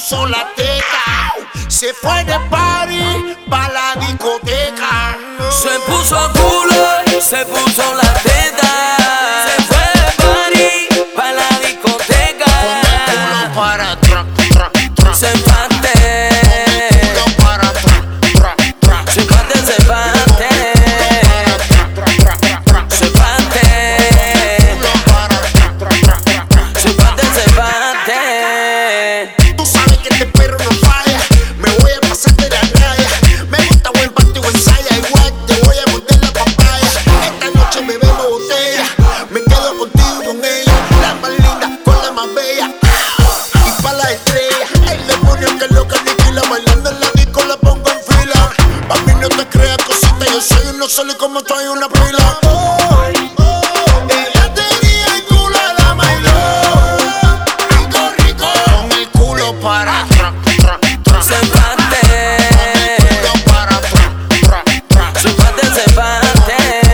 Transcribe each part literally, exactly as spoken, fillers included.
puso la teta, se fue de party pa' la discoteca. Se puso culo, se puso la teta, se fue de party pa' la discoteca. Con el culo para atrás, tra, tra. Se parte, Con el culo para atrás, tra, tra. se parte, se parte, se parte, se parte, se parte. Tú sabes que este perro no falla, me voy a pasar de la raya. Me gusta buen party o ensaya, igual te voy a morder la papaya. Esta noche bebemos botella, me quedo contigo y con ella. La más linda con la más bella, y pa' la estrella. El demonio que loca aniquila, bailando en la disco la pongo en fila. Papi no te creas cosita, yo soy uno solo y como tú hay una pila. Oh, ella tenía el culo a la bailó, rico, rico, con el culo para atrás, tra, tra. Se parte, Culo para atrás, tra, tra. se parte, se parte,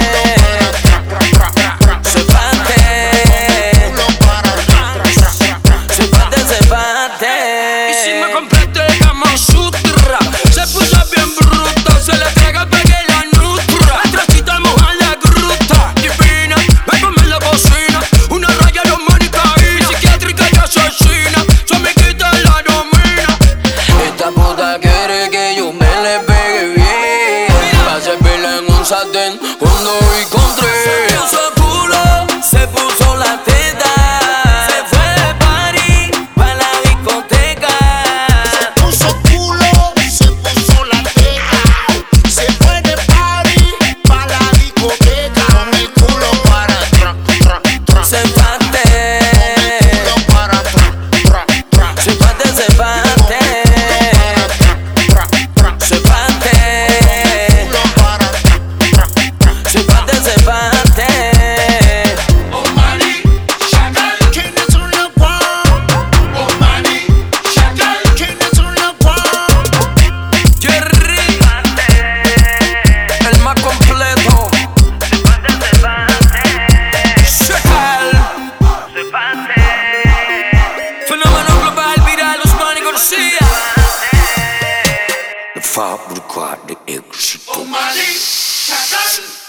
se parte, Culo para atrás, tra, tra. se parte, se parte. Y si me complete Kama Sutra, se puso bien bruta, se le pega el pegue y la nutra. Atrásita moja la gruta, divina, me come en la cocina. Una raya de manicaína, psiquiátrica y asesina, su amiguita la domina. Esta puta quiere que yo me le pegue bien, pa' servirla en un sartén cuando voy con tres. Se puso culo, se puso la teta, se fue de party pa' la discoteca. Puso culo, se puso la teta, se fue de party pa' la discoteca. Con el culo para atrás, tra, tra. Se parte, Culo para atrás, tra, tra. se parte, se parte, Tra, tra. se parte, Culo para atrás, tra, tra. se parte, se parte. Omani, Chacal, ¿Quiénes son los guau? Omani, Chacal, ¿Quiénes son los guau? Jerry, el más completo. Chacal, fenómeno global, viral, Osmani García. The fabric de éxito. Omani, Chacal.